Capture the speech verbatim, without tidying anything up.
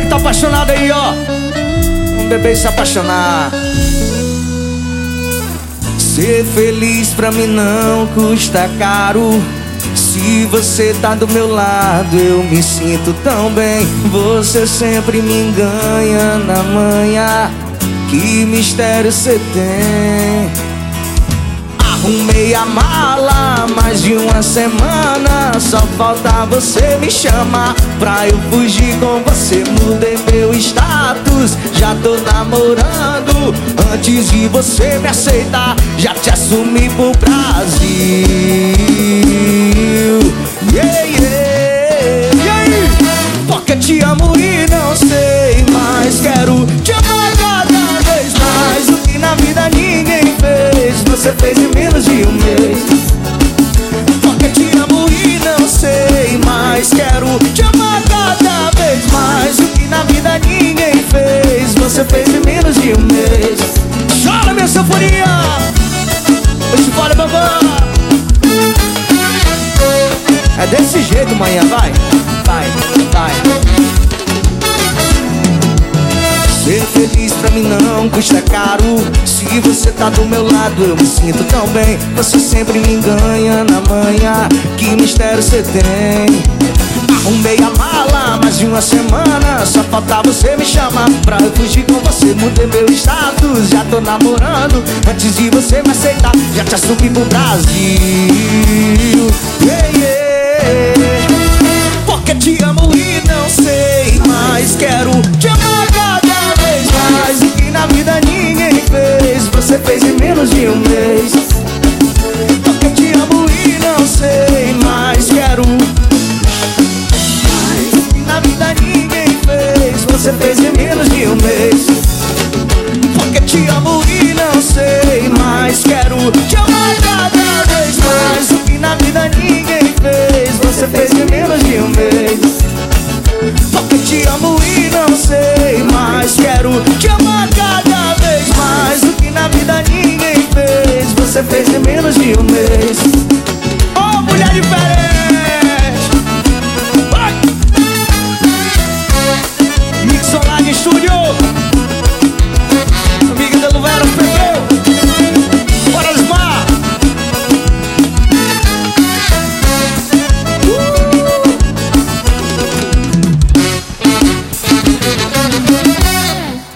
que tá apaixonado aí, ó. Um bebê se apaixonar. Ser feliz pra mim não custa caro. Se você tá do meu lado, eu me sinto tão bem. Você sempre me engana na manhã. Que mistério cê tem? Arrumei a mala mais de uma semana. Só falta você me chamar pra eu fugir com você. Mudei meu status, já tô namorando. Antes de você me aceitar, já te assumi pro Brasil. Yeah, yeah. E aí? Porque te amo e não sei mais. Quero te amar cada vez mais. O que na vida ninguém fez, você fez em menos de um mês. Porque te amo e não sei mais. Quero te amar cada vez mais. O que na vida ninguém fez, você fez em menos de um mês. Chora, minha sanfonia. Eu te falo, babá. É desse jeito, manhã, vai. Vai, vai. Ser feliz pra mim não custa caro. Se você tá do meu lado, eu me sinto tão bem. Você sempre me engana na manhã. Que mistério cê tem? Arrumei a mala mais de uma semana. Só falta você me chamar pra eu fugir com você. Mudei meu status, já tô namorando. Antes de você me aceitar, já te assumi pro Brasil. Yeah, yeah. Porque te amo e não sei mais. Quero te amar cada vez mais. O que na vida ninguém fez, você fez em menos de um mês. Porque te amo e não sei mais. Quero mais. O que na vida ninguém fez, você fez em menos de um mês. Porque te amo e não sei mais. Quero te